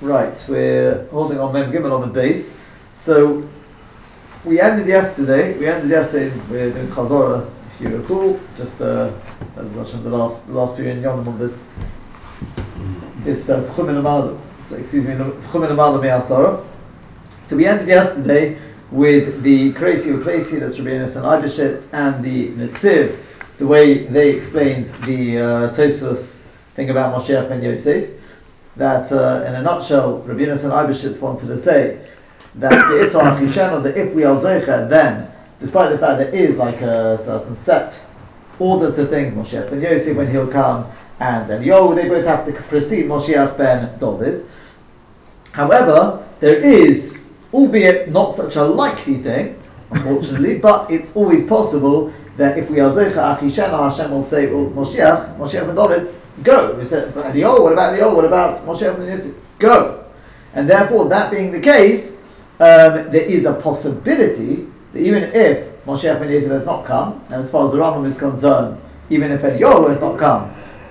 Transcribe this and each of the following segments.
Right, we're holding on Mem Gimel on the base. So we ended yesterday. We're doing Chazorah, if you recall, just the last few in Yom on this Tchumen Amal. So excuse me, Tchumen Amal Me'asara. So we ended yesterday with the Kreisi that's Rabbi Yonasan Eibeshitz and the Netziv, the way they explained the Tosfos thing about Moshiach ben Yosef. That in a nutshell, Rabbi Yonasan Eibeshitz wanted to say that the Itzar Achishenu, that if we are Zocher, then, despite the fact there is like a certain set order to things, Moshiach ben Yosef when he'll come, and Eliyahu, they both have to precede Moshiach ben David. However, there is, albeit not such a likely thing, unfortunately, but it's always possible that if we are Zocher Achishenu, Hashem will say, well, Moshiach ben David, go. We said, Eliyahu, what about Eliyahu? What about Moshiach ben Yosef? Go. And therefore, that being the case, there is a possibility that even if Moshiach ben Yosef has not come, and as far as the Rambam is concerned, even if Eliyahu has not come,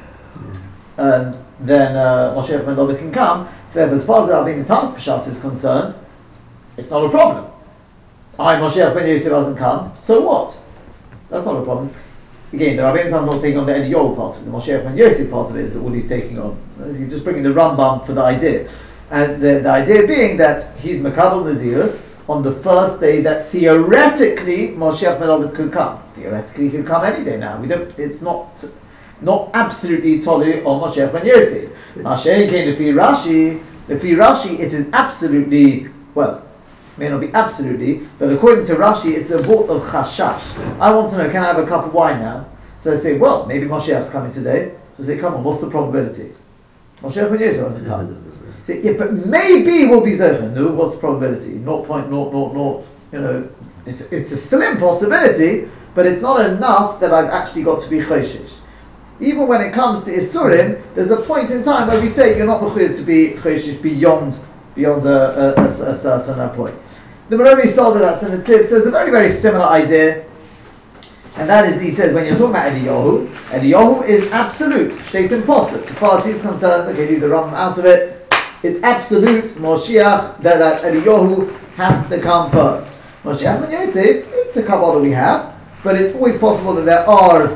and then Moshiach ben David can come, so as far as the Rabbeinu Tam's Peshat is concerned, it's not a problem. Moshiach ben Yosef hasn't come, so what? That's not a problem. Again, the Rabbeinu Tam is not taking on the Eliyahu part of it. The Moshiach ben Yosef part of it is all he's taking on. He's just bringing the Rambam for the idea. And the idea being that he's Makabel Nazirus on the first day that theoretically Moshiach ben David could come. Theoretically he could come any day now. It's not absolutely totally on Moshiach ben Yosef. Mashiach came to Rashi. The Rashi it is absolutely, well, may not be absolutely, but according to Rashi it's a vort of chashash. I want to know, can I have a cup of wine now? So I say, well, maybe Moshiach's coming today. So I say, come on, what's the probability? Moshiach ben Yosef hasn't come. Say, yeah, but maybe we'll be Zocher. No, what's the probability? 0.000, it's a slim possibility, but it's not enough that I've actually got to be Choshesh. Even when it comes to Isurim, there's a point in time where we say you're not required to be Choshesh beyond a certain point. The Meroni started that in the tip, so it's a very, very similar idea, and that is, he says, when you're talking about Eliyahu is absolute, state impossible. As far as he's concerned, okay, leave the Rambam out of it, it's absolute Moshiach that Eliyahu has to come first. Moshiach ben Yosef, it's a kabbalah we have, but it's always possible that there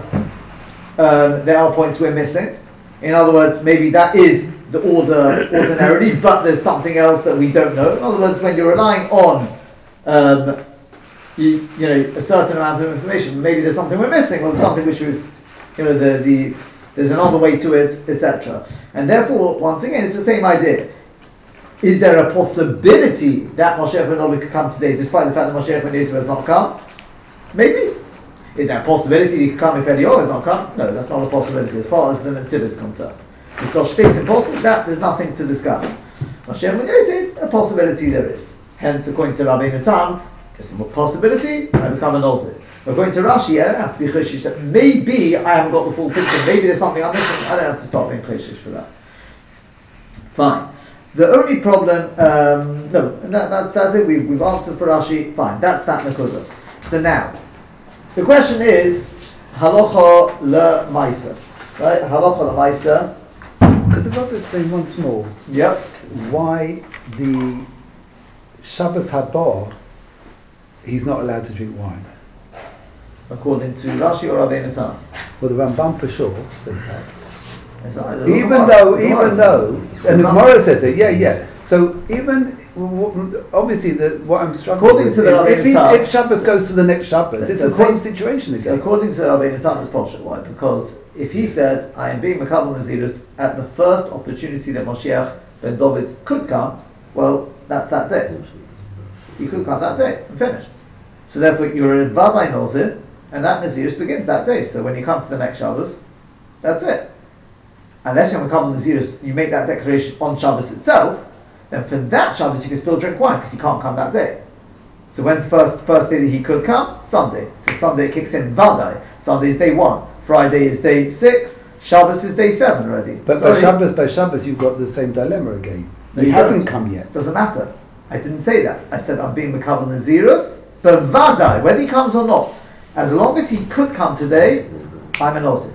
are points we're missing. In other words, maybe that is the order ordinarily, but there's something else that we don't know. In other words, when you're relying on a certain amount of information, maybe there's something we're missing, or there's something which we've, there's another way to it, etc. And therefore, once again, it's the same idea. Is there a possibility that Moshiach ben David could come today, despite the fact that Moshiach ben Yosef has not come? Maybe. Is there a possibility he could come if Eliyahu has not come? No, that's not a possibility as far as the Netziv is concerned. Because states impossible, that there's nothing to discuss. Moshiach ben Yosef, a possibility there is. Hence, according to Rabbeinu Tam, there's a possibility, I become an Ozer. According to Rashi, I don't have to be Choshesh that maybe I haven't got the full picture, maybe there's something I'm missing, I don't have to start being Choshesh for that. Fine. The only problem, that's it, we've answered for Rashi, fine, that's that Nakuda. So now, the question is, Halacha le-Maisa. Right, Halacha le-Maisa. Could the brother explain once more why the Shabbos Haba he's not allowed to drink wine? According to Rashi or Rabbeinu Tam? Well, the Rambam for sure says that. Even though, and the Gemara says it, So even, obviously, what I'm struggling with, if Shabbos goes to the next Shabbos, it's the same situation again. So according to Rabbeinu Tam, it's Poshet. Why? Because if he says, I am being Makabel Nazirus at the first opportunity that Moshiach ben David could come, well, that's that day. He could come that day and finish. So therefore, you're in Vavai Nozir, and that Nazirus begins that day. So when you come to the next Shabbos, that's it. Unless you're Makabel Nazirus, you make that declaration on Shabbos itself, then for that Shabbos you can still drink wine because he can't come that day. So when's the first day that he could come? Sunday. So Sunday it kicks in Vadai. Sunday is day 1. Friday is day 6. Shabbos is day 7 already. But by Shabbos you've got the same dilemma again. No, he hasn't come yet. Doesn't matter. I didn't say that. I said I'm being Makabel Nazirus for Vadai, whether he comes or not. As long as he could come today, I'm an Osir.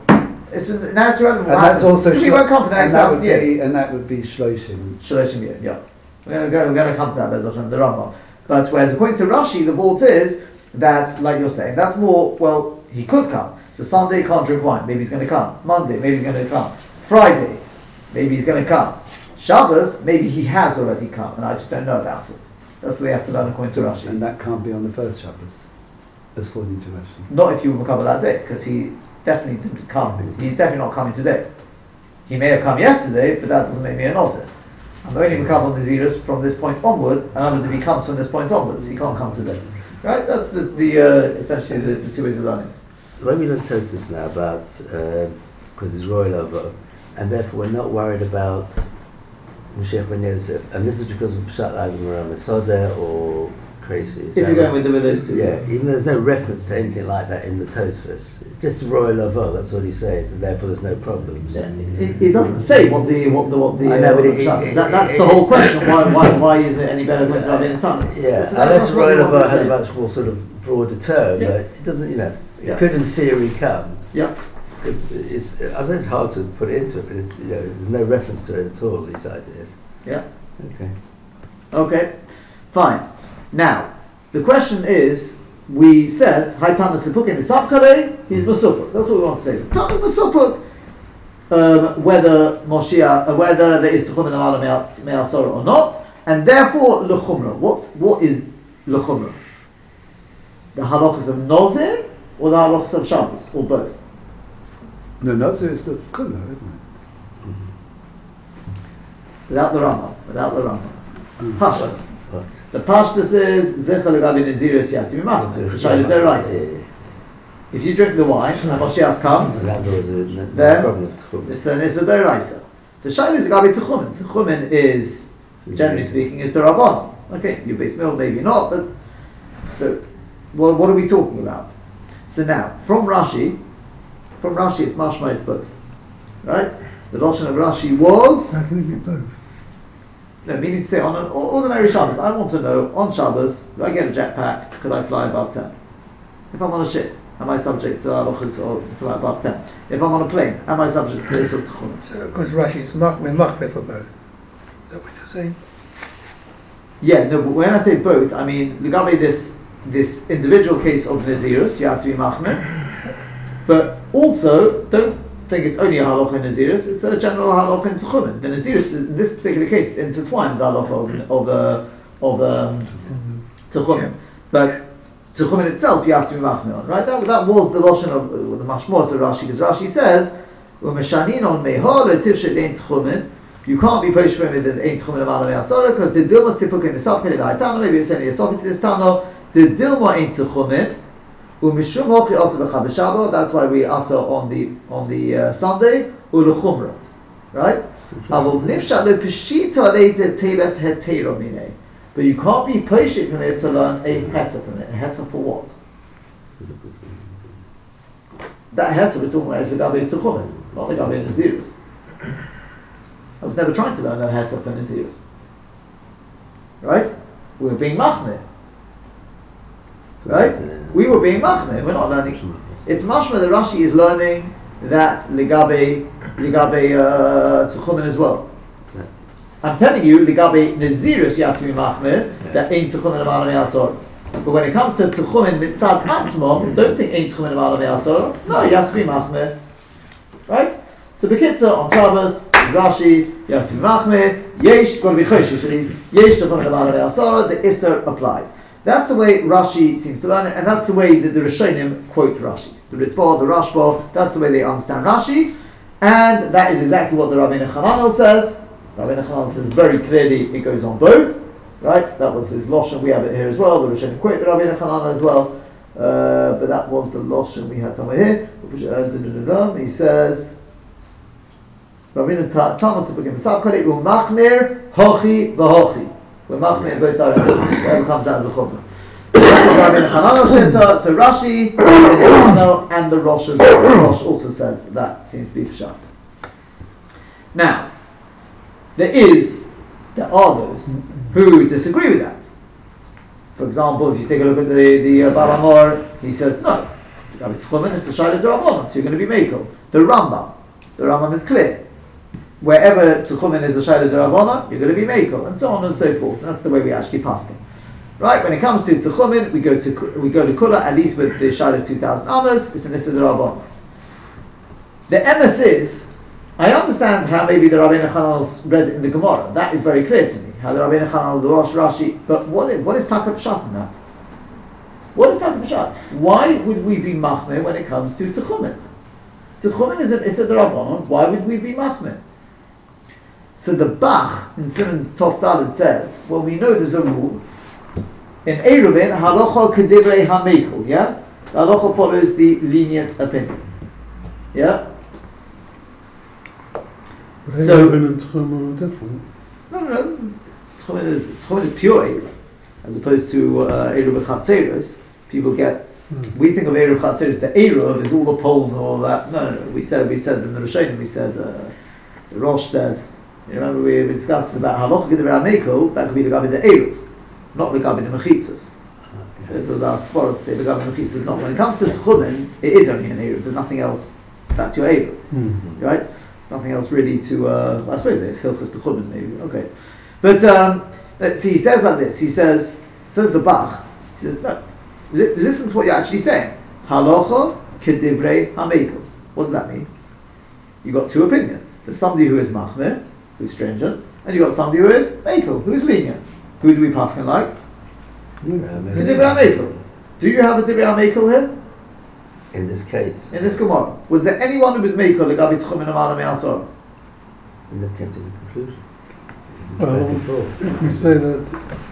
Now it's relevant. And that's also he won't come for the next thousand years. And that would be Shloshim. Shloshim year, yeah. We're going to come to that, Bez Hashem, the Rambam. But whereas according to Rashi, the vault is that, like you're saying, that's more, well, he could come. So Sunday, can't drink wine, maybe he's going to come. Monday, maybe he's going to come. Friday, maybe he's going to come. Shabbos, maybe he has already come, and I just don't know about it. That's what we have to learn according to Rashi. And that can't be on the first Shabbos, according to Rashi. Not if you recover that day, because he definitely didn't come. He's definitely not coming today. He may have come yesterday, but that doesn't make me a novice. I'm only recover on the Zirus from this point onwards, and others if he comes from this point onwards, he can't come today. Right? That's essentially the two ways of learning. When we learn Tosis now about because it's royal over, and therefore we're not worried about Mashiach ben Yosef, and this is because of Pshat Agam Rama Sodeh or crazy. If you're going with those two. Yeah, even though there's no reference to anything like that in the Tosfos. Just royal over, that's all he says, and therefore there's no problem. It doesn't say what the I know, but that's the whole question. Why is it any better going to have in Sunday? Yeah, unless royal over has a much more sort of broader term, but it doesn't, it could in theory come. Yeah. I think it's hard to put it into it, but it's, there's no reference to it at all, these ideas. Yeah. Okay, fine. Now, the question is, we said, Haitana Sipukim Isapkale, he's Masupuk. That's what we want to say. Tana Masupuk, whether Moshiach, whether there is Tuchum and Amala Me'asora or not, and therefore L'chumra. What is L'chumra? The halachas of Nozir or the halachas of Shabbos, or both? No, Nozir is the Kula, isn't it? Without the Rambam. Pashas. The Pashtas is Zecha Legabi Nazirus Yatim Imach. If you drink the wine and Moshiach comes, then it's a Deraisa. The Shaila is Legabi Tzuchumen. Tzuchumen is, generally speaking, is the Rabban. Okay, you base mill, maybe not, but so what are we talking about? So now, from Rashi it's mashma, it's both. Right? The Lashon of Rashi was... How can it be both? No, meaning to say, on an ordinary Shabbos, I want to know, on Shabbos, do I get a jetpack, could I fly above 10? If I'm on a ship, am I subject to halachas or fly above 10? If I'm on a plane, am I subject to this or tchum? So, because Rashi is machmir for both. Is that what you're saying? Yeah, no, but when I say both, I mean, Legabe this individual case of Nazirus, you have to be machmir, but also, don't think it's only a halacha in Nazirus, it's a general halacha in Tzuchumen. The Nazirus, in this particular case, intertwines the halacha of Tzuchumen. But Tzuchumen itself, you have to be machmir on, right? That was the Lashon of the Mashmos of Rashi, because Rashi says, U'meshanin on mehor le'tivshet le'en Tzuchumen, you can't be Poshvim with the Ein Tchumen Amala Me'asora, because the Dilma Tzipuk in the Safkele La'itano, maybe it's only a Safkele to this Tano, the Dilma Ein Tchumen, U'mishum Hochi also B'cha B'Shabbat, that's why we utter on the Sunday, U'l'chumra, right? Avol Nifshat le'peshita le'te Telef Hetero Minei, but you can't be Poshvim from it to learn a Heter from it. A Heter for what? That Heter we're talking about is the Gabi Tchumen, not the Gabi Nazirus. I was never trying to learn a Heter for Nazirus. Right? We were being machmir. Right? We were being machmir. We're not learning. It's mashma that Rashi is learning that Ligabe Tzuchumen as well. I'm telling you, Ligabe Nazirus you have to be machmir, that ain't Tzuchumen Amala Me'asor. But when it comes to Tzuchumen Mitzad Atzmon, don't think ain't Tzuchumen Amala Me'asor. No, you have to be machmir. Right? So Bekitza on Shabbos, Rashi, you have to be machmir, Yesh, got to be choshish at least, Yesh Tzuchumen Amala Me'asor, the Isser applies. That's the way Rashi seems to learn it, and that's the way that the Rishonim quote Rashi. The Ritzvah, the Rashba, that's the way they understand Rashi, and that is exactly what the Rabbeinu Chananel says. Rabbeinu Chananel says very clearly it goes on both, right? That was his Lashon, we have it here as well, the Rishonim quote the Rabbeinu Chananel as well, but that was the Lashon we had somewhere here. He says, Rabbeinu Talmud Sipukim Misabkali, Umachmir, Hochi, V'hochi. We're machmir both directions. Whatever comes out of the chumrah. Rabbeinu Chananel to Rashi, and the Rosh also says that seems to be pshat. Now, there are those who disagree with that. For example, if you take a look at the Balamor, he says no. Tchumen is the Shaila D'Rabbanan, so you're going to be Mekel. The Rambam is clear. Wherever Tchumen is a Shaila D'Rabbanan, you're going to be Mekel, and so on and so forth. That's the way we actually pass them. Right, when it comes to Tchumen, we go to Kula, at least with the Shaila 2,000 Amos, it's an Issa D'Rabbanan. The emes is, I understand how maybe the Rabbeinu Chananel read it in the Gemara. That is very clear to me. How the Rabbeinu Chananel, the Rosh Rashi. But what is Taka Pshat in that? What is Taka Pshat? Why would we be machmir when it comes to Tchumen? Tchumen is an Issa D'Rabbanan. Why would we be machmir? So the Bach in Siman Tov Daled says, well, we know there's a rule in Eruvin, halacha kedivrei hamekel. Yeah, the halacha follows the lenient opinion. Yeah. So, no. Tchumen is pure Eruv, as opposed to Eruv Chatzeros. People get, we think of Eruv Chatzeros, the Eruv is all the poles and all that. No. We said in the Rishonim, the Rosh said, you remember we discussed about Halacha G'divei HaMekel, that could be the Gabi the Eruv, not the Gabi the Mechitzas. This was our sport to say the Gabi the Mechitzas. Not when it comes to Tchumen, it is only an Eruv. There's nothing else. That's your Eruv, right? Nothing else really to, I suppose it's Hilchos Tchumen maybe, okay. But, see, he says like this, says the Bach, he says, no, listen to what you're actually saying. Halacha kedivrei hamekel. What does that mean? You've got two opinions. There's somebody who is machmir, who's stringent, and you've got somebody who is mekel, who's lenient. Who do we pass him like? Kedivrei hamekel. Do you have a divrei hamekel here? In this case. In this Gemara. Was there anyone who was mekel legabi tchumen amala me'asor? We look at the conclusion. Well, if we say that...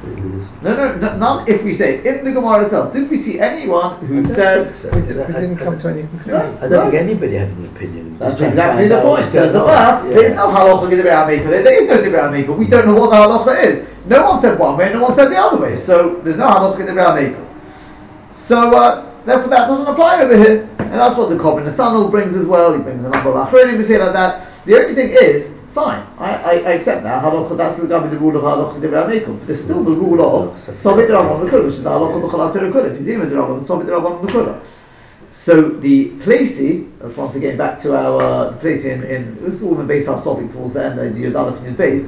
No, not if we say. In the Gemara itself, did we see anyone who said... We didn't come to any conclusion. I don't think anybody had an opinion. That's exactly the point. There is no halacha g'divei hamekel. There is no g'divei hamekel. We don't know what the halacha is. No one said one way, no one said the other way. So there's no halacha g'divei hamekel. So therefore that doesn't apply over here. And that's what the Korban Nesanel brings as well. He brings a number of Achronim, we say like that. The only thing is, fine, I accept that. Halacha, that's the rule of halacha g'divei hamekel. But there's still the rule of Sobit D'Rabbanan L'Kula, which is the halacha b'chol Torah. If you deal with D'Rabbanan, Sobit D'Rabbanan L'Kula. So the Placey, that's once again back to our Placey in this is all in the base Sobit towards the end, the Yodalef in his base.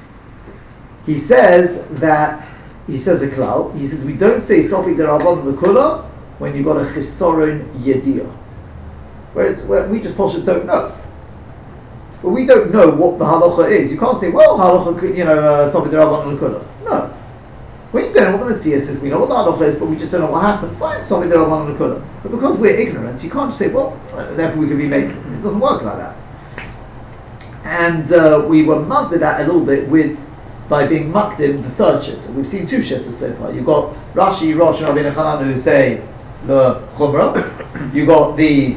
He says a klal. He says we don't say Sobit D'Rabbanan L'Kula when you've got a chisoron yediyah. Where we just possibly don't know. But we don't know what the halacha is. You can't say, well, halacha, Sobit D'Rabbanan L'Kula. No. We don't know what the Metzia says, we know what the halacha is, but we just don't know what happened. Fine, Sobit D'Rabbanan L'Kula. But because we're ignorant, you can't just say, well, therefore we can be making. It doesn't work like that. And we were muzzled at a little bit by being mucked in the third shitta. We've seen two shittas so far. You've got Rashi, Rosh, and Rabbeinu Chananel who say the Chumrah. You've got the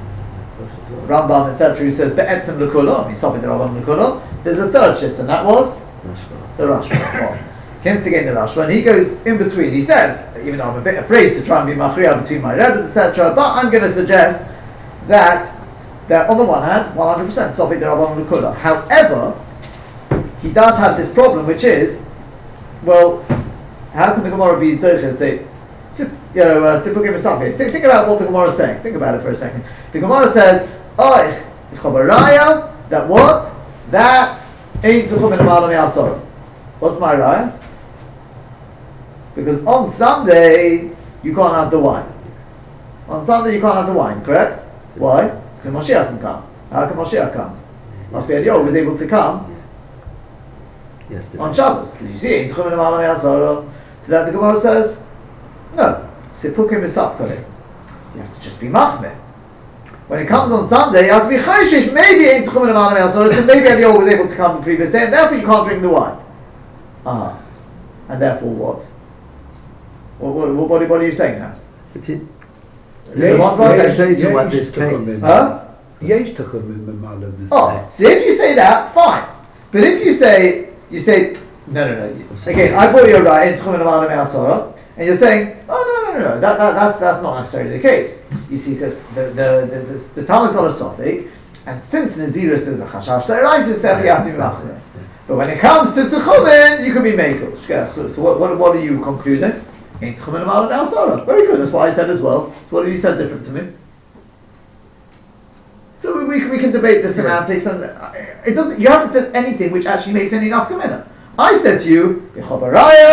Rambam, etc., who says Be'etzem L'Kula, I mean Sobit D'Rabbanan L'Kula. There's a third shitta, and that was the Rashba. Hence again the Rashba, and he goes in between. He says, even though I'm a bit afraid to try and be machriya between my rebbes, etc., but I'm going to suggest that on the one hand, 100% Sobit D'Rabbanan L'Kula. However, he does have this problem, which is, well, how can the Gemara be Doche and say, think about what the Gemara is saying. Think about it for a second. The Gemara says, that what? That ain't Tchumen amala me'asor. What's my raya? Because on Sunday, you can't have the wine. On Sunday, you can't have the wine, correct? Why? Because Moshiach can come. How can Moshiach come? Must be Eliyahu was able to come on Shabbos. Did you see it? So that the Gemara says, no. Sipukim is sapkale. You have to just be machmir. When it comes on Sunday, you have to be chayshish. Maybe ain't tchumen amala me'asor. So maybe Eliyahu was able to come the previous day, and therefore you can't drink the wine. And therefore what? What are you saying now? What this claims? So if you say that, fine. But if you say no. Again, I brought you right in tchumen amala me'asor, and you're saying, no. That's not necessarily the case. You see, because the Talmud's not a sophic, and since Naziris there's a chashash de'oraisa, therefore you have to be machmir. But when it comes to tchumen, you can be mekel. So what are you concluding? Ein Tchumen Amala Me'asara. Very good, that's what I said as well. So what have you said different to me? So we can debate the semantics, and it doesn't. You haven't said anything which actually makes any nafkamina. I said to you, because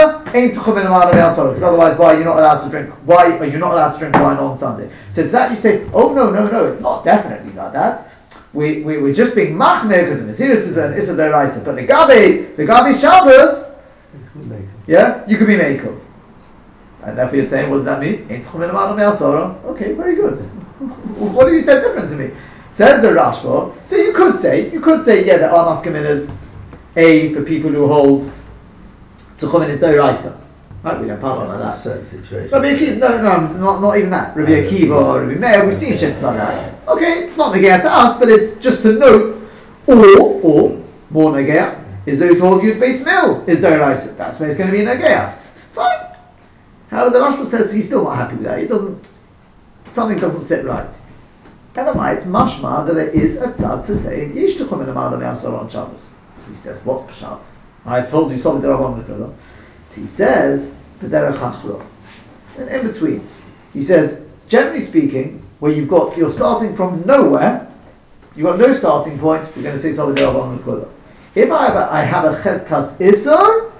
otherwise, why are you not allowed to drink? Why are you not allowed to drink wine on Sunday? So to that you say, oh no, it's not definitely like that. We're just being machmir because the Mesiris is an Issa D'Oraisa, but the Gabi Shabbos, yeah, you could be meiko. And therefore you're saying, what does that mean? Okay, very good. What have you said different to me? Says the Rashba. So you could say, yeah, there are nafkaminas. A, for people who hold Tchumen is D'Oraisa. Right, we don't pass on like that. Certain situations. Rabbi Akiva, not even that. Rabbi Akiva or Rabbi Meir, we've seen shit like that. Okay, it's not Negea to us, but it's just to note. Or more Negea, is those who hold Yud Beis Mil is D'Oraisa. That's where it's going to be Negea. Fine. However, the Rashba says he's still not happy with that. Something doesn't sit right. Never mind, it's mashma that there is a tzad to say Yesh Tchumen Amala Me'asara on Shabbos. He says, what's Pshat? I told you, Sovi D'Rabbanan L'Kola. He says, B'derech Hachra. And in between, he says, generally speaking, where you're starting from nowhere, you've got no starting point, we're going to say Sovi D'Rabbanan L'Kola. If I have a Cheskas Isser,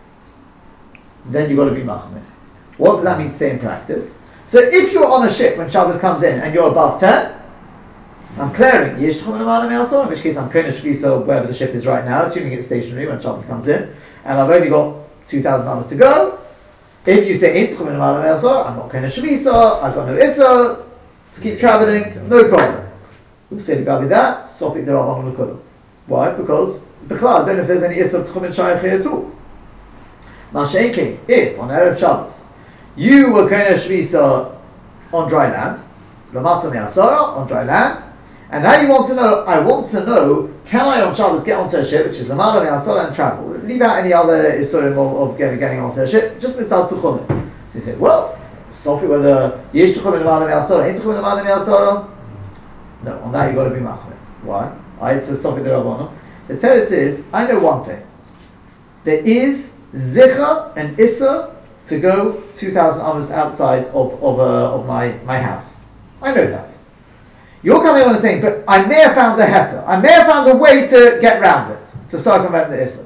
then you've got to be Machmir. What does that mean to say in practice? So if you're on a ship when Shabbos comes in and you're above 10, I'm clearing Yesh Tchumen Amala Me'asara, in which case I'm Kodesh Shvisa wherever the ship is right now, assuming it's stationary when Shabbos comes in, and I've only got 2,000 hours to go. If you say Ein Tchumen Amala Me'asara, I'm not Kodesh Shvisa, I've got no Issa to keep travelling, no problem. We'll say the Gabi that, Sofik D'Rabbanan L'Kola. Why? Because B'chlal, I don't know if there's any Issa of Tchumen Shayach here at all. Ma'ashenki, if on Erev Shabbos you were Kodesh Shvisa on dry land, L'mata Me'asara on dry land, and now I want to know, can I on Shabbos get onto a ship, which is the Ma'ala Me'asara, and travel? Leave out any other Isurim of getting onto a ship, just Mitzad Tchumen. So he said, well, stop it whether Yesh Tchumen Ma'ala Me'asara, Ein Tchumen Ma'ala Me'asara. No, on that you've got to be Machmir. Why? I had to stop it D'Rabbanan. The teretz is, I know one thing. There is Zicha and Issa to go 2,000 hours outside of my house. I know that. You're coming on and saying, but I may have found a heter. I may have found a way to get round it, to circumvent the Issa.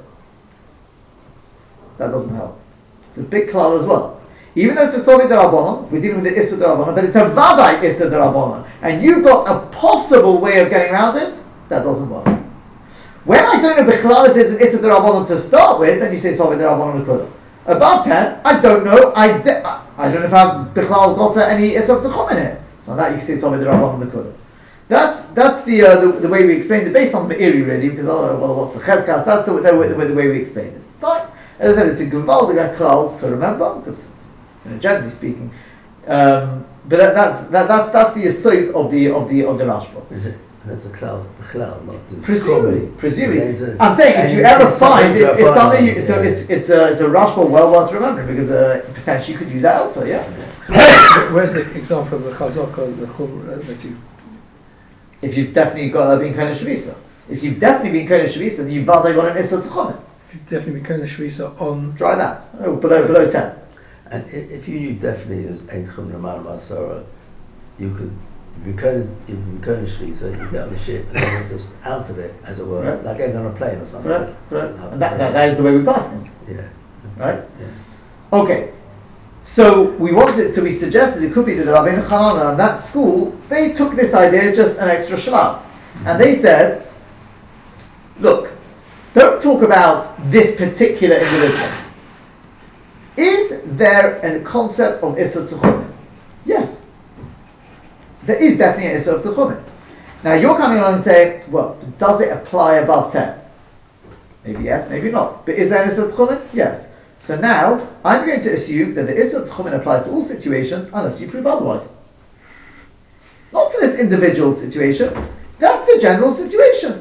That doesn't help. It's a big klal as well. Even though it's a Sovi D'Rabbanan, we're dealing with the Issa D'Rabbanan, but it's a Vadai Issa D'Rabbanan, and you've got a possible way of getting around it, that doesn't work. When I don't know the klal if there's an Issa D'Rabbanan to start with, then you say Sovi D'Rabbanan L'Kola. Above 10, I don't know. I don't know if I've got any Issa of Tchumen here. So on that you can say Sovi D'Rabbanan L'Kola. That's the way we explained it, based on the Meiri really, because what's the Cheskas? That's the way we explained it. Fine. As I said, it's a Gewaldiger klal to remember, because generally speaking, but that's the aside of the Rashba. Is it? That's a klal, not presumably. I'm saying if you ever find it's something, it's a Rashba well worth remembering, because potentially you could use that also. Yeah. Where's the example of the Chazaka that you? If you've definitely been Kodesh Shvisa. If you've definitely been Kodesh Shvisa, then you've got an Issa Tchumen. If you've definitely been Kodesh Shvisa on... Try that. Below 10. And if you knew definitely as Ein Tchumen Amala Me'asara, you could, if you're Kodesh Shvisa, you get on the ship and you're just out of it, as it were, right. Like getting on a plane or something. Correct. And that is the way we pass it. Yeah. Right? Yeah. Okay. So we suggested it could be that the Rabbeinu Chananah and that school, they took this idea just an extra shlab. And they said, look, don't talk about this particular individual. Is there a concept of Issa Tchumen? Yes. There is definitely an Issa of Tchumen. Now you're coming along and saying, well, does it apply above 10? Maybe yes, maybe not. But is there an Issa Tchumen? Yes. So now, I'm going to assume that the Issa Tchumen applies to all situations unless you prove otherwise. Not to this individual situation, that's the general situation.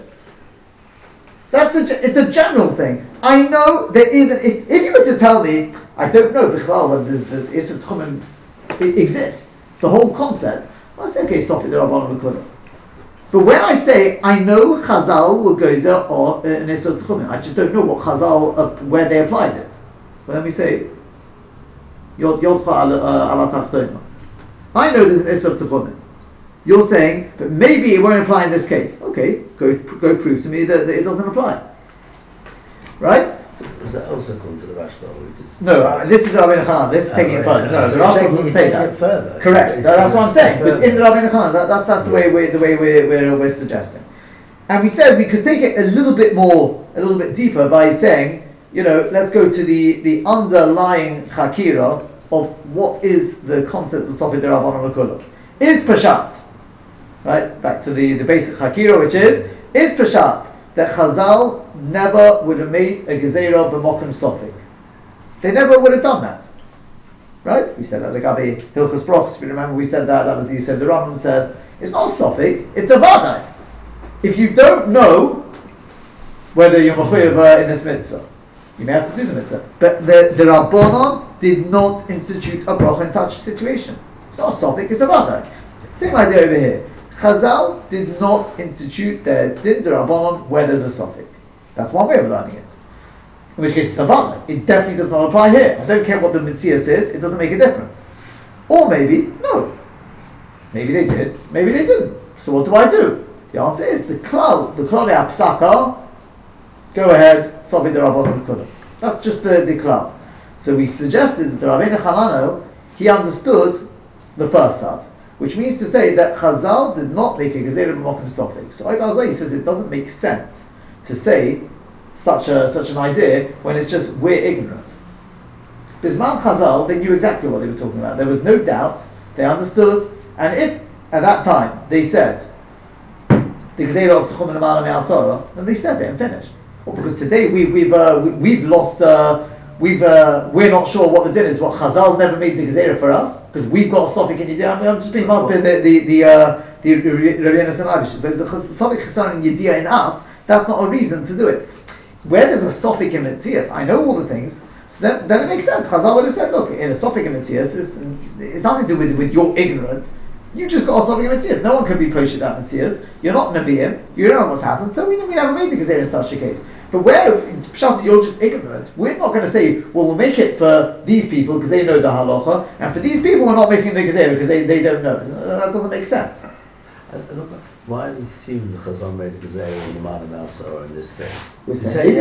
It's a general thing. I know there is, if you were to tell me, I don't know B'chlal whether the Issa Tchumen exists, the whole concept, I'll say, okay, stop it, there are D'Rabbanan L'Kola. But when I say, I know Chazal will go there or an Issa Tchumen, I just don't know what Chazal, where they applied it. But let me say, Yodcha ala tachsona. I know there's an issue of tchumen. You're saying, but maybe it won't apply in this case. Okay, go prove to me that it doesn't apply. Right? Does that also come to the Rashba? No, this is Rabbeinu Hanan. This is taking it further. No, the Rashba doesn't say that. Further. Correct. That's what I'm saying. But in the Rabbeinu Hanan, that's the way we're suggesting. And we said we could take it a little bit deeper by saying, let's go to the underlying chakira of what is the concept of Sofik D'Rabbanan L'Kulah. Is Peshat, right? Back to the basic chakira, which is Peshat that Chazal never would have made a Gezerah b'mokum Sofik. They never would have done that. Right? We said that the Gabi Hilchos Brachos, if you remember, we said that was you said the Rambam said, it's not Sofik, it's a Vadai. If you don't know whether you're Mechuyev in this mitzvah, you may have to do the mitzvah. But the Rabbanon did not institute a bracha in such a situation. It's not a Sofik, it's a Vadai. Same idea over here. Chazal did not institute their din Rabbanon where there's a Sofik. That's one way of learning it. In which case it's a Vadai. It definitely does not apply here. I don't care what the mitzvah says, it doesn't make a difference. Or maybe, no. Maybe they did, maybe they didn't. So what do I do? The answer is the klal apsaka. Go ahead, Sofik D'Rabbanan L'Kulah. That's just the klal. So we suggested that the Rabbeinu Hanano, he understood the first part, which means to say that Chazal did not make a gezerah b'mokum Sofik. So he says it doesn't make sense to say such an idea when it's just we're ignorant. Bisman Chazal, they knew exactly what they were talking about. There was no doubt. They understood, and if at that time they said the Gezerah of Tchumen L'Mala Me'al, then they said it and finished. Well, because today we've lost. We're not sure what the din is. What Chazal never made the Gezerah for us because we've got a Sofik in Yediyah. I'm just being about the Rabbeinu Sanavish. But the Sofik Chesan in Yediyah in us, that's not a reason to do it. Where there's a Sofik in Metzias, I know all the things. So then it makes sense. Chazal would have said, look, in a Sofik in Metzias, it's nothing to do with your ignorance. You just got a Sofik in Metzias. No one can be Poshet at Metzias. You're not Nevi'im. You don't know what's happened. So we never made the Gezerah in such a case. But where you're just ignorant, we're not going to say, well, we'll make it for these people because they know the halacha, and for these people we're not making the gezerah because they don't know. That doesn't make sense. Why do you assume the Chazal made the gezerah in the Ma'anim Al-Sora in this case? Maybe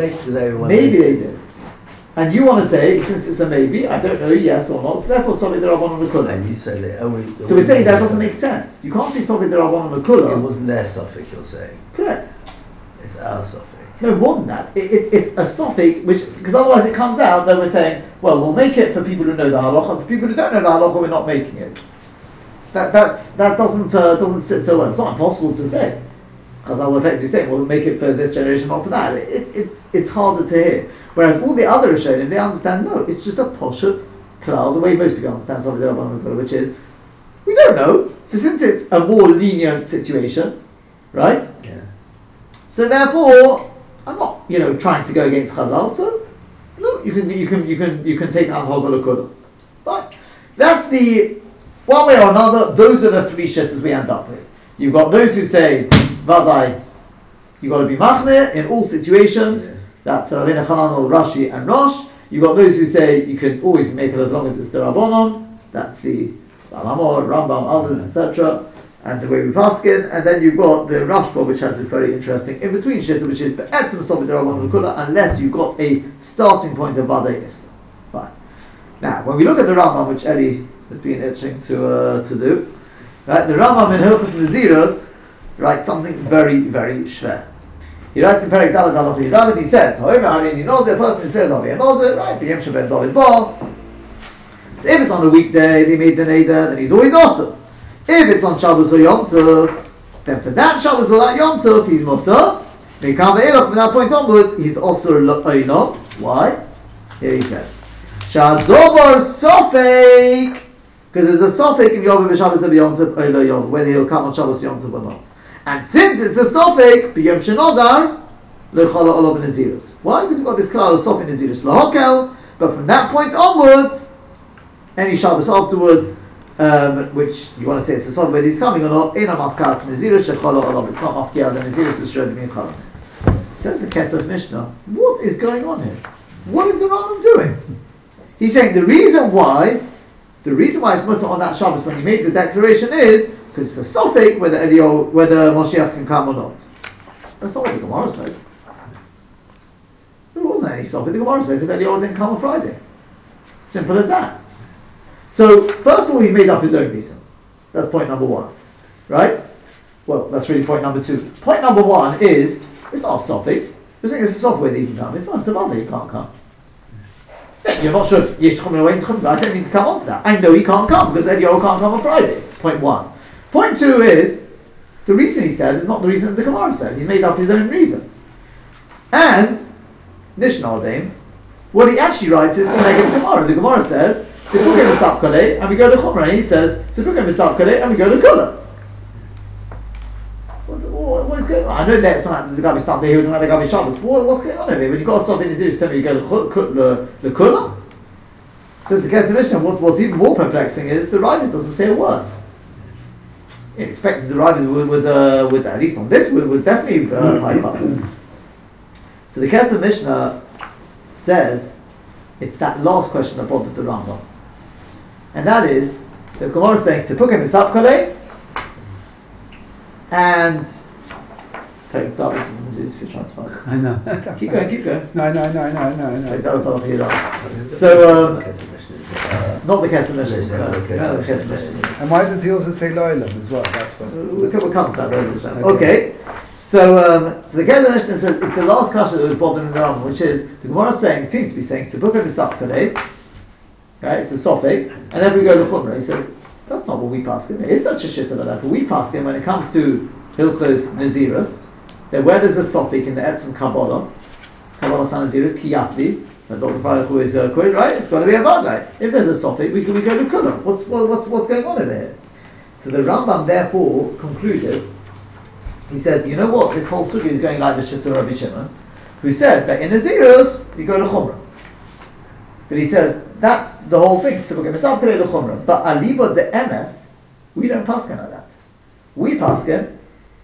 they did. And you want to say, since it's a maybe, I don't know, yes or not, so therefore Sofik D'Rabbanan L'Kulah. And you say that, so we're saying that doesn't make sense. You can't say Sofik D'Rabbanan L'Kulah. It wasn't their Sofik, you're saying. Correct. It's our Sofik. No, more than that. It's a Sofik, because otherwise it comes out that we're saying, well, we'll make it for people who know the halacha, for people who don't know the halacha, we're not making it. That doesn't sit so well. It's not impossible to say. Chazal will effectively say, we'll make it for this generation, not for that. It's harder to hear. Whereas all the other Rishonim, they understand, no, it's just a poshut klal, the way most people understand Sofik D'Rabbanan L'Kulah, which is, we don't know. So since it's a more lenient situation, right? Yeah. So therefore, I'm not, trying to go against Chazal. So, look, you can take Al-Hogel L'Kulah. Fine. That's the one way or another. Those are the three shittas we end up with. You've got those who say Vadai, you've got to be Machmir in all situations. Yeah. That's Rabbeinu Hanan or Rashi and Rosh. You've got those who say you can always make it as long as it's the Rabbanon. That's the Alamor, Rambam, others, etc. And the way we paskin, and then you've got the Rashba, which has this very interesting in between shitta, which is the Etzem Sofik D'Rabbanan L'Kulah, unless you've got a starting point of Vadai Issa. Fine. Now, when we look at the Rambam, which Eddie has been itching to do, right? The Rambam in Hilchos Nazirus writes something very, very shver. He writes in Perek Dalet Halacha Yud, he says, however, Harini knows it, a person who says Avi knows it, right? B'yem Shabbat David Bar. So if it's on a weekday, they made the Neder, then he's always awesome. If it's on Shabbos or Yom Tov, then for that Shabbos or that Yom Tov, he's mutter. From that point onwards, he's also l'oino. Why? Here he says, Shadobar Sofek, because there's a Sofek in Yom Shabbos or Yom Tov, Oilo Yom, whether he'll come on Shabbos Yom Tov or not. And since it's a Sofek, B'yom Shenodar, L'chala Olav Nazirus. Why? Because we've got this klal of Sofek Nazirus L'hokel, but from that point onwards, any Shabbos afterwards, which you want to say it's a song whether he's coming or not, it's not mafkia the Nazirus is showing me Chalam. Says the Ketef Mishnah, what is going on here? What is the Rambam doing? He's saying the reason why it's mutter on that Shabbos when he made the declaration is because it's a suffix whether Moshiach can come or not. That's not what the Gemara says. There wasn't any suffix. The Gemara said because Eliyahu didn't come on Friday. Simple as that. So first of all, he made up his own reason. That's point number one, right? Well, that's really point number two. Point number one is it's not a suffix. You're saying it's a software that he can come. It's not a Sabbath he can't come. You're not sure if Yesh Chum and Chum. I don't need to come on to that. I know he can't come because Eliyahu can't come on Friday. Point one. Point two is the reason he said is not the reason that the Gemara said. He's made up his own reason. And Nishnadim, what he actually writes is the negative Gemara. The Gemara says Sipukim V'Sav Kalei and we go to Chumrah. And he says Sipukim V'Sav Kalei and we go to Kula. What is going on? I know that's not the Gabi Sunday here, the Gabi Shabbos. What's going on over here? When you've got something to do, tell me you go to the Kula. Says the Kesef Mishnah, what's even more perplexing is the Ravid doesn't say a word. Expected the Ravid would at least on this would definitely high up. So the Kesef Mishnah says it's that last question that bothered the Rambam, and that is the Gemara is saying Sipukim V'Sav Kalei. And take that if you're trying to find it. I know. Keep going. No. Take that off here. So not the Kesef Mishnah. And why does he also say Loilam as well? That's what we'll come to that. Okay. So the Kesef Mishnah says it's the last kasha that was bothering the Rambam, which is the Gemara seems to be saying Sipukim V'Sav Kalei. Okay, it's a sofik, and then we go to Chumrah. He says that's not what we pass in. There is such a shit like that, but we pass in when it comes to Hilchos Nazirus, that where there's a sofik in the Etzem Kabbalah San Nazirus, Kiyafli, that Dr. Freilich always quote, right? It's got to be a Vadai. If there's a sofik, we go to Kulam. What's going on in there? So the Rambam therefore concluded, he said, you know what, this whole sugi is going like the Shita Rabbi Shimon, who said that in Nazirus, you go to Chumrah. But he says, that's the whole thing. So we're going to start today the Chumrah. But Aliba the MS, we don't pass like that. We pass the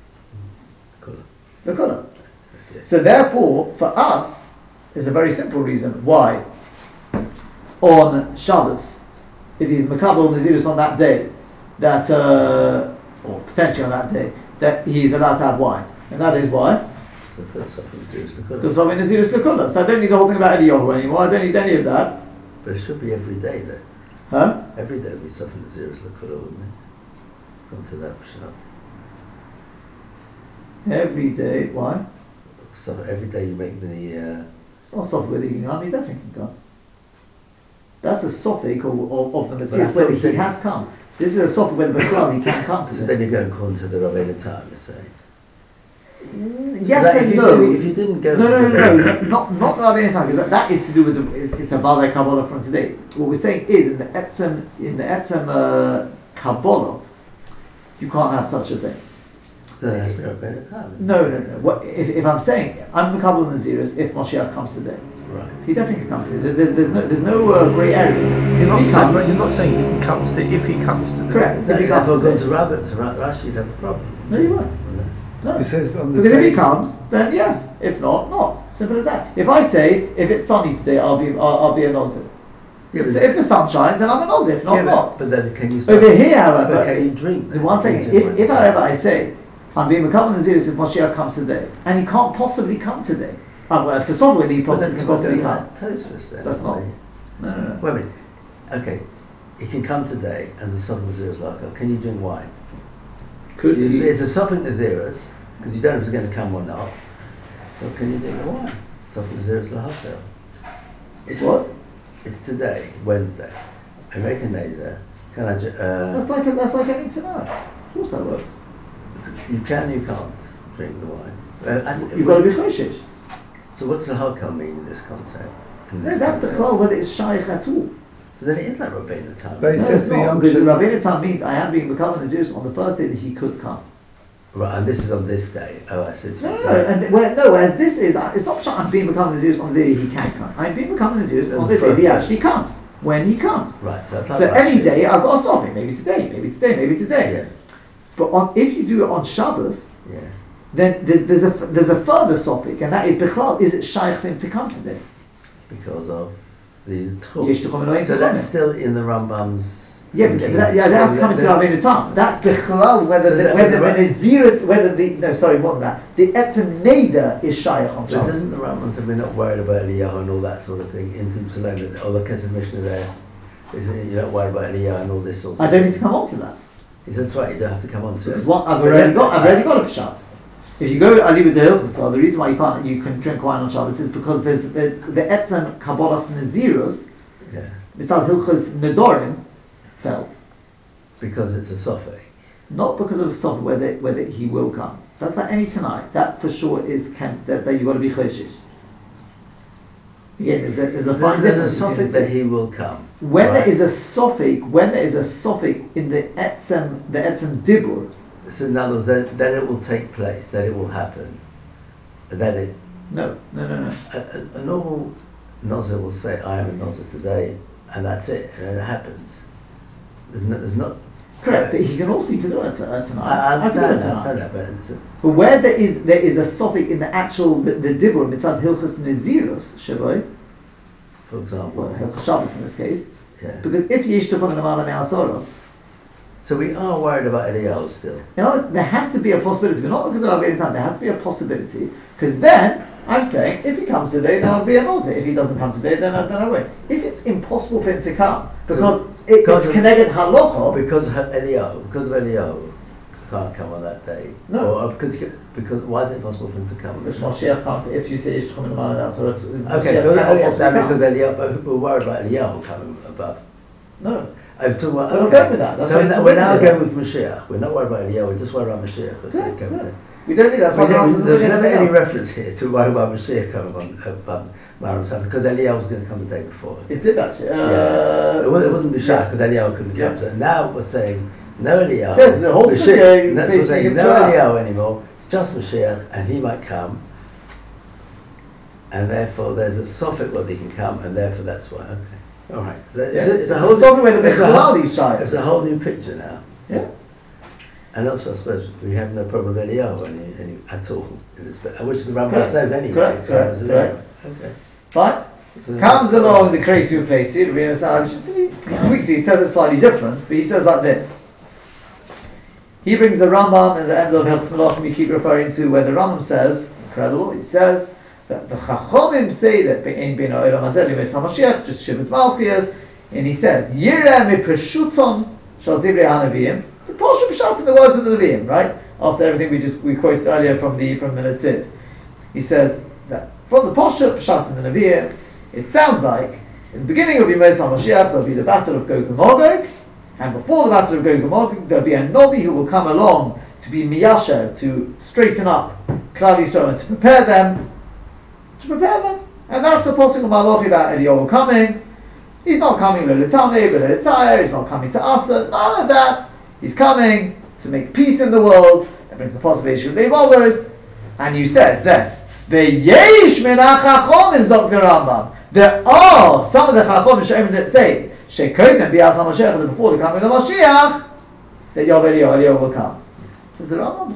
Kula. So therefore, for us, there's a very simple reason why on Shabbos, if he's Makabel Nazirus on that day, that or potentially on that day, that he's allowed to have wine. And that is why? Because of Nazirus L'Kula. So I don't need the whole thing about Eliyahu anymore. I don't need any of that. But it should be every day then. Huh? Every day we suffer Nazirus L'Kula, wouldn't it? Come to that pshat. Every day, why? So every day you make the not sofik whether he can come, he definitely can come. That's a sofik of the Matthias whether he has come. This is a sofik whether he can come to. So then you go according to the Rabbeinu Tam, you're saying? Yes and no. If you didn't go... No, not the Rabbeinu Tam, because that is to do with it's a Vadai Kabbalah from today. What we're saying is, in the Etzem Kabbalah, you can't have such a thing. So it has to be Rabbeinu Tam. No. If I'm saying, I'm the Kabbalah Nazirus if Moshiach comes today. Right. He definitely can come today. There's no grey area. You're not saying he can come today if he comes today. Correct. If he comes to Rabbit, to Rashi, you'd have a problem. No, you won't. No. He says on the because if he comes, then yes. If not, not. Simple as that. If I say, if it's sunny today, I'll be a Nozir. Yeah, so if the sun shines, then I'm a Nozir. If not, not. But then can you start? Over here, however, can you drink? The one thing, if however I say, I'm being Makabel Nazirus if Moshiach comes today, and he can't possibly come today. Well, it's a sovereign he can possibly come. That's not. No. Wait a minute. Okay, he can come today, and the sovereign Nazirus like, can you drink wine? It's a sovereign Nazirus, because you don't know if it's going to come or not. So can you drink the wine? Sovereign Nazirus lahafel. It's what? It's today, Wednesday. I make a nazer. Can I? That's like I need to know. Of course that works. You can, you can't drink the wine. You've got to be choshesh. So what's the hakam mean in this context? No, that's the klal, whether it's shaykh at all. So then it is like Rabbeinu Tam. No, it's not, because Rabbeinu Tam means I am being Makabel Nazirus on the first day that he could come. Right, and this is on this day. Oh, I see. Whereas this is, it's not I'm being Makabel Nazirus on the day he can come. I'm being Makabel Nazirus on the day he actually comes. When he comes. Right, so any day I've got a sovereign, maybe today. Yeah. But if you do it on Shabbos, then there's a further topic, and that is Bichlal, is it shaykh for him to come today? Because of? the Tchum. So that's still in the Rambam's. Yeah, but that's coming to Rabbeinu Tam. That's the Chalal, whether the Etzem Neder is Shayach on Shabbos. But doesn't the Rambam say we're not worried about Eliyahu and all that sort of thing? In Salem, all the Kesef Mishnah there, you're not worried about Eliyahu and all this sort of thing. I don't need to come on to that. He said, that's right, you don't have to come on to it. Because I've already got a Pshat. If you go Aliba de Hilchos, the reason why you can drink wine on Shabbos is because there's the Etzem Kabbalas Nezirus, Mitzad Hilchos Nedorim, felt. Because it's a Sophic. Not because of a Sophic, whether he will come. That's like any tonight. That for sure is that you've got to be Choshish. Again, there's a fine difference. There's a Sophic that he will come. When there is a Sophic in the Etzem Dibur. So in other words, that it will take place, that it will happen. That it. No. A normal Nozer will say, I am a Nozer today, and that's it, and it happens. There's not. Correct, but he can also do it tonight. I understand that, but where there is a Sophic in the actual the Dibur Mitzad Hilchos Nezirus Shavoi, for example, Hilchos Shabbos in this case, because if Yesh Tufan Lamala Me'asoro. So we are worried about Eliyahu still. You know, there has to be a possibility, but not because of Rabbeinu Tam. There has to be a possibility, because then I'm saying if he comes today, then I'll be a Multi. If he doesn't come today, then I won't. If it's impossible for him to come because it's connected halacha, because of Eliyahu can't come on that day. No, or because why is it possible for him to come? Because Moshiach can't. If you say Yish Tchum L'Mala, so it's okay. Because Eliyahu, but we're worried about Eliyahu coming above. No. I'm talking about. We're going with that. We're now going with Mashiach. We're not worried about Eliyahu. We're just worried about Mashiach. We don't need that. There's never any reference here to worry about Mashiach coming on Maram Sam because Eliyahu was going to come the day before. It did actually. It wasn't Mashiach because Eliyahu couldn't come. So now we're saying no Eliyahu. The whole thing. That's what we're saying. No Eliyahu anymore. It's just Mashiach, and he might come. And therefore, there's a Sophic whether he can come, and therefore that's why. Okay. All right. It's a whole new picture now. Yeah. And also, I suppose we have no problem with Eliyahu any at all, which the Rambam says anyway. Correct. Okay. Fine. So comes along the crazy place here. He says it slightly different, but he says like this. He brings the Rambam at the end of Hilchos Melachim. We keep referring to where the Rambam says, incredible. He says that the Chachomim say that Be'ein Bein Ha'olam Hazeh L'Meis HaMashiach, just Shevet Malchias, and he says Yireh Mepeshuton Shal Divrei HaNeviim. The Pasha Pshat in the words of the Nevi'im, right? After everything we quoted earlier from the Netziv, he says that from the Pasha Pshat in the Nevi'im, it sounds like in the beginning of Yemei HaMashiach there'll be the battle of Gog and Magog, and before the battle of Gog and Magog there'll be a Novi who will come along to be Miyasher, to straighten up Klal Yisrael and to prepare them. And that's the posting of Malachi about Eliyahu coming. He's not coming to Litame, but Litaya. He's not coming to Asa. None of that. He's coming to make peace in the world and brings the possibility of Leivovos. And you said that the Yesh Min HaChachomim Zok the Rambam. There are some of the Chachomim that say Shekotem Bi'as HaMashiach, that before the coming of the Mashiach, that Eliyahu will come. So the Rambam,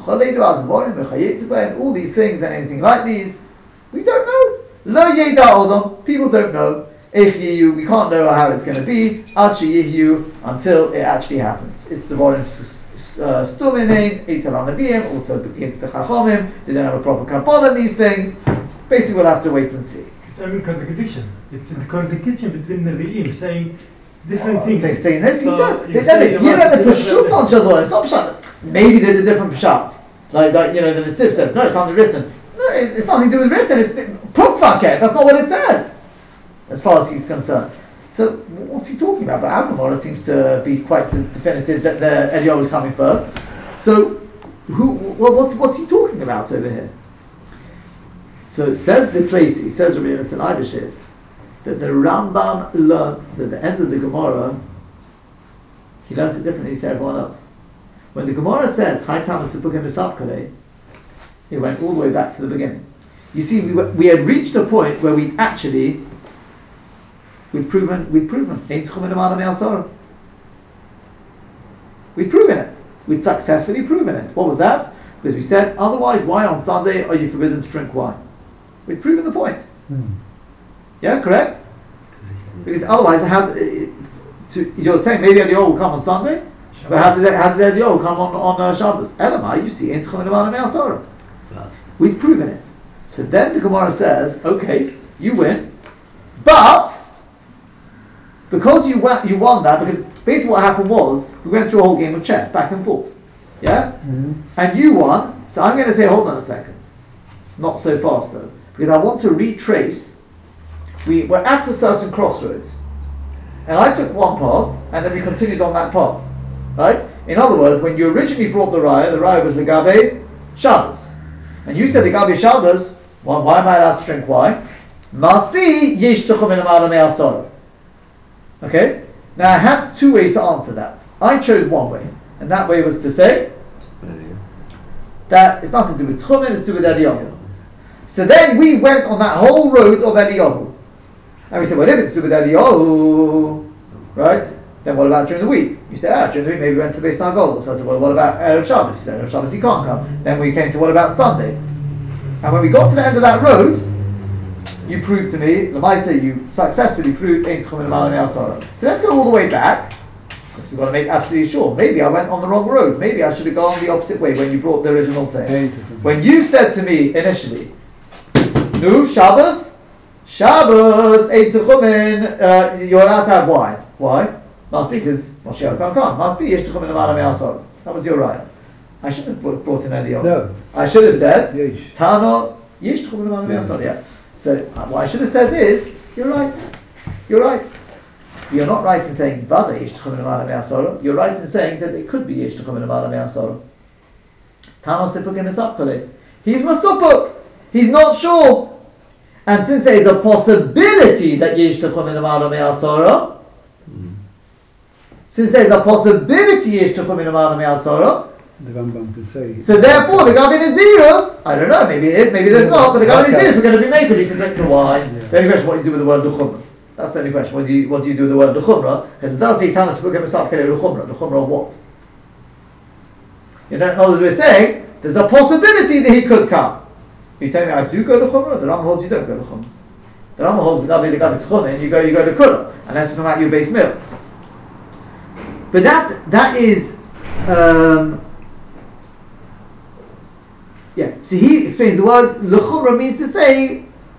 all these things and anything like these. We don't know. Lo yeda odom. People don't know. If you, we can't know how it's going to be. Ad sheyihu, until it actually happens. It's the volume Stuminin, Eitel HaNeviim, also begins the Chachomim. They don't have a proper Kabbalah in these things. Basically, we'll have to wait and see. It's a contradiction. It's a contradiction between Nevi'im saying different things. They say this. It's not pshat. Maybe there's a different pshat. Like the Netziv said. No, it's not written. No, it's nothing to do with written. It's Pukvaket. That's not what it says, as far as he's concerned. So, what's he talking about? But Avamora seems to be quite definitive that the Eliyahu is coming first. So, what's he talking about over here? So it says the place. He says Rabbi Yonatan Eibeshit that the Rambam learnt that the end of the Gemara, he learnt it differently to everyone else. When the Gemara says Chai Tamas Supukim Misapkale, it went all the way back to the beginning. You see, we had reached a point where we'd proven We'd proven it. We'd successfully proven it. What was that? Because we said, otherwise, why on Sunday are you forbidden to drink wine? We'd proven the point. Yeah, correct? Because otherwise, you're saying maybe Eliyahu will come on Sunday, but how does Eliyahu come on Shabbos? Elamai, you see, Ein Tchum L'Ma'ala Me'al Torah. We've proven it. So then the Gemara says, okay, you win, but because you won that, because basically what happened was we went through a whole game of chess, back and forth, yeah, and you won. So I'm going to say, hold on a second, not so fast though, because I want to retrace. We were at a certain crossroads, and I took one path, and then we continued on that path, right? In other words, when you originally brought the raya was Legabe Shabbos, and you said Legabe Shabbos. Well, why am I allowed to drink wine? Must be Yesh Tchum L'Ma'ala Me'al Torah. Okay? Now I have two ways to answer that. I chose one way, and that way was to say that it's nothing to do with Tchumen, it's to do with Eliyahu. So then we went on that whole road of Eliyahu, and we said, well, if it's to do with Eliyahu, right? Then what about during the week? You said, during the week maybe we went to the Beis Nagol. So I said, well, what about Erev Shabbos? You said, Erev Shabbos he can't come. Then we came to what about Sunday? And when we got to the end of that road, you proved to me, Lamaisa, you successfully proved Ein Tchum L'Ma'ala Me'al Torah. So let's go all the way back, because we've got to make absolutely sure. Maybe I went on the wrong road. Maybe I should have gone the opposite way when you brought the original thing. When you said to me initially, no, Shabbos, Ein Tchum, you're allowed to have wine. Why? Must be because Moshiach can't come. Must be Yesh Tchum L'Ma'ala Me'al Torah. That was your right. I shouldn't have brought in Eliyahu. No. I should have said, Tano, Yesh Tchum L'Ma'ala Me'al Torah. Yeah. So what I should have said is, you're right. You're right. You're not right in saying Vada Yesh Tchum L'Ma'ala Me'al Torah. You're right in saying that it could be Yesh Tchum L'Ma'ala Me'al Torah. Tano Sipuk Misapkale. He's Masupuk. He's not sure. And since there is a possibility that Yesh Tchum L'Ma'ala Me'al Torah, since there is a possibility Yesh Tchum L'Ma'ala Me'al Torah, the Rambam can say. So therefore, the Gabi Nazirus, I don't know, maybe it is, maybe there's not, but the Gabi Nazirus are going to be made to drink the wine. The only question, what do you do with the word Duchumra? That's the only question. What do you do with the word Duchumra? Because it does say Tanas Bukhim Misaf Kele Duchumra. Duchumra of what? You know, in other words, we're saying there's a possibility that he could come. You tell me I do go to Chumra, the Rambam holds you don't go to Chumra. The Rambam holds the Gabi Tchumra, and you go to Kula, and that's from out your base mill. But that is. Yeah, so he explains the word L'chumra means to say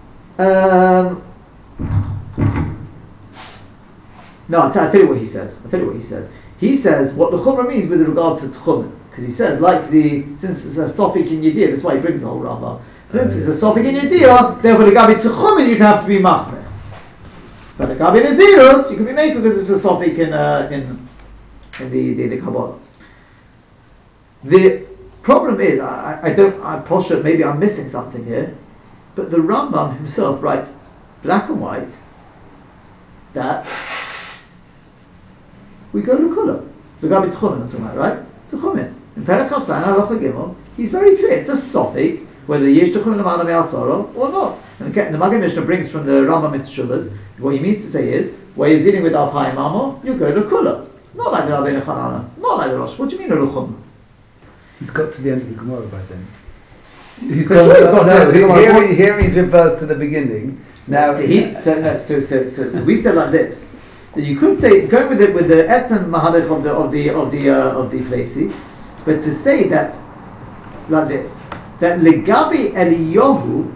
no, I'll tell you what he says. He says what L'chumra means with regard to Tchumen, because he says since it's a Sofik in Yediyah, that's why he brings the whole Rambam. Since it's a Sofik in Yediyah, therefore the Gabi Tchumen you'd have to be Machmeh. But the Gabi Nazirus you can be made because it's a Sofik in the Kabbalah. The problem is, I'm posture, maybe I'm missing something here, but the Rambam himself writes black and white that we go to Kula. The Gabi Tchumen, I'm talking about, right? Tchumen. In Perek Chavzayin Halacha Gimel, he's very clear. It's a Sofik, whether Yesh Tchumen L'Ma'ala Me'al Torah or not. And the Maggid Mishnah brings from the Rambam Mitzvahs, what he means to say is, where you're dealing with Alpayim Amo, you go to Kula. Not like the Rabbeinu Chanana, not like the Rosh. What do you mean a L'chumra? He's got to the end of the Gemara by then. Here he's reversed to the beginning. Now so we said like this that you could say go with the Etzem Mahalech of the Flesi, but to say that like this that Legabi Eliyahu.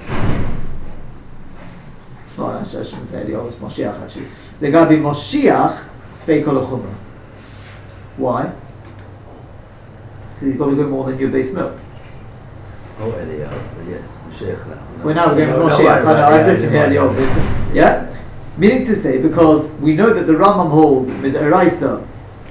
No, I shouldn't say Eliyahu. It's Moshiach actually. Legabi Moshiach Speikol L'chumra. Why? Because he's got to go more than your base milk. Oh, Eliyahu, yes, Mashiach now. Well, now we're going to Mashiach. I've written here the obvious. Yeah? Meaning to say, because we know that the Rambam holds with the Eraisa.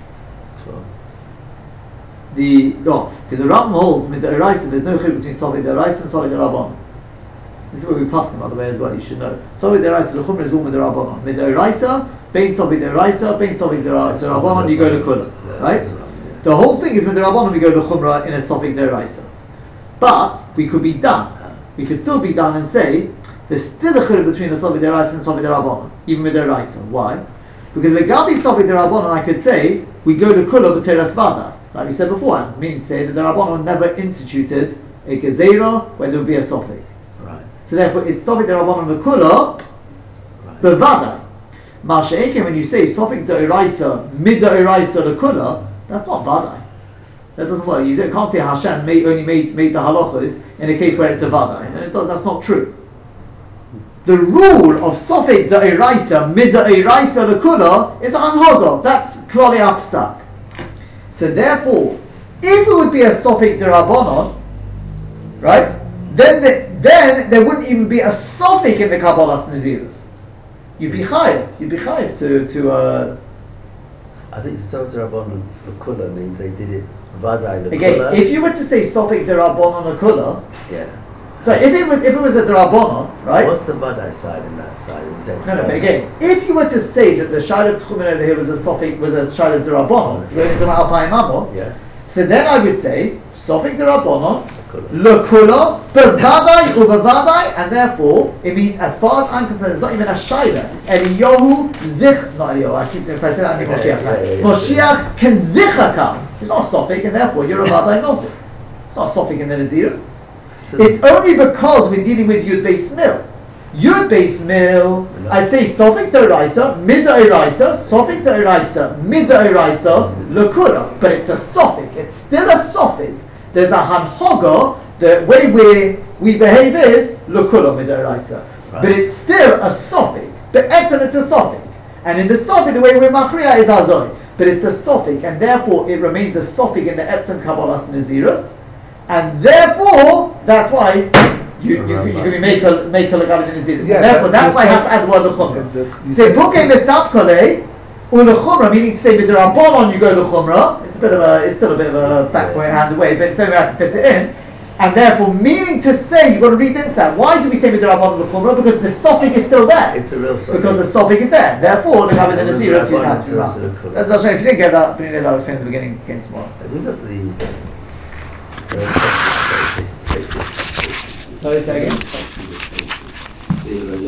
Because the Rambam holds with the Eraisa, there's no chiluk between Soved Eraisa and Soved Rabbanon. This is where we pass them, by the way, as well, you should know. Soved Eraisa, the Chumra is all with the Rabbanon. With the Eraisa, Bein Soved Eraisa, Bein Soved Rabbanon, you go to Kula. Right? The whole thing is with the Rabbanon we go to Chumrah in a Sofik Deraisa. But we could be done. We could still be done and say there's still a chiluk between the Sofik Deraisa and Sofik Derabanan, even with Deraisa. Why? Because the Gabi Sofik Derabanan I could say we go to Kula b'Teras Vada, like we said before, meaning to say that the Rabbanan never instituted a Gezerah where there would be a Sofik. Right. So therefore it's Sofik Derabanan the Kula, the Vada. Masha'eke, when you say Sofik Da'iraisa, Mid Da'iraisa L'Kula, that's not Vadai. That doesn't work. You can't say Hashem only made the halachos in a case where it's a Vadai. That's not true. The rule of Sofik Da'iraisa, Mid Da'iraisa L'Kula is a Hanhoga. That's Klali Apsak. So therefore, if it would be a Sofik D'Rabbanon, right, then there wouldn't even be a Sofik in the Kabbalas Nazirus. You'd be chayav to I think Sofik D'Rabbanon L'Kula means they did it Vadai L'Kula. Again, if you were to say Sofik D'Rabbanon L'Kula, yeah. So if it was a D'Rabbanon, right? What's the Vadai side in that side? No, but again, if you were to say that the Shailat Tchumen over here was a Shailat D'Rabbanon, yeah. so then I would say Sofik D'Rabbanon L'Kula B'Vadai U'B'Vadai, and therefore it means, as far as I'm concerned, it's not even a Shaila. Eliyahu Zich, not Eliyahu, I keep saying, if I say that, I mean Moshiach. Moshiach can Zichaka. It's not Sofik, and therefore you're a Vadai Nosif. It's not Sofik in the Nazirus. It's only because we're dealing with Yud Beis Mil. Yud Beis Mil, I say Sofik D'Oraisa, Mid D'Oraisa, Sofik D'Oraisa, Mid D'Oraisa, L'Kula. But it's a Sofik. It's still a Sofik. There's a Hanhoga. The way we behave is L'Kula Mid D'Oraisa. Right. But it's still a Sofik. The Etzem it's a Sofik. And in the Sofik, the way we're Machriya is Azoi. But it's a Sofik, and therefore it remains a Sofik in the Etzem Kabbalas Nazirus. And therefore, that's why you can make a legalism in Nazirus. Yeah, therefore, that's why I have to add the word L'Chumra. Say, Buke Mesapkale, U'L'Chumra, meaning to say with the Rabbanon you go L'Chumra. It's still a bit of a backward hand away, but it's the way we have to fit it in. And therefore, meaning to say, you've got to read into that. Why do we say with the Rabbanon L'Chumra? Because the Sofik is still there. It's a real Sofik. Because the Sofik is there. Therefore, the Rabbanon in Nazirus you have to run. That's what I'm saying. If you didn't get that, bring it out in the beginning again tomorrow. Have you got the... Sorry, say again?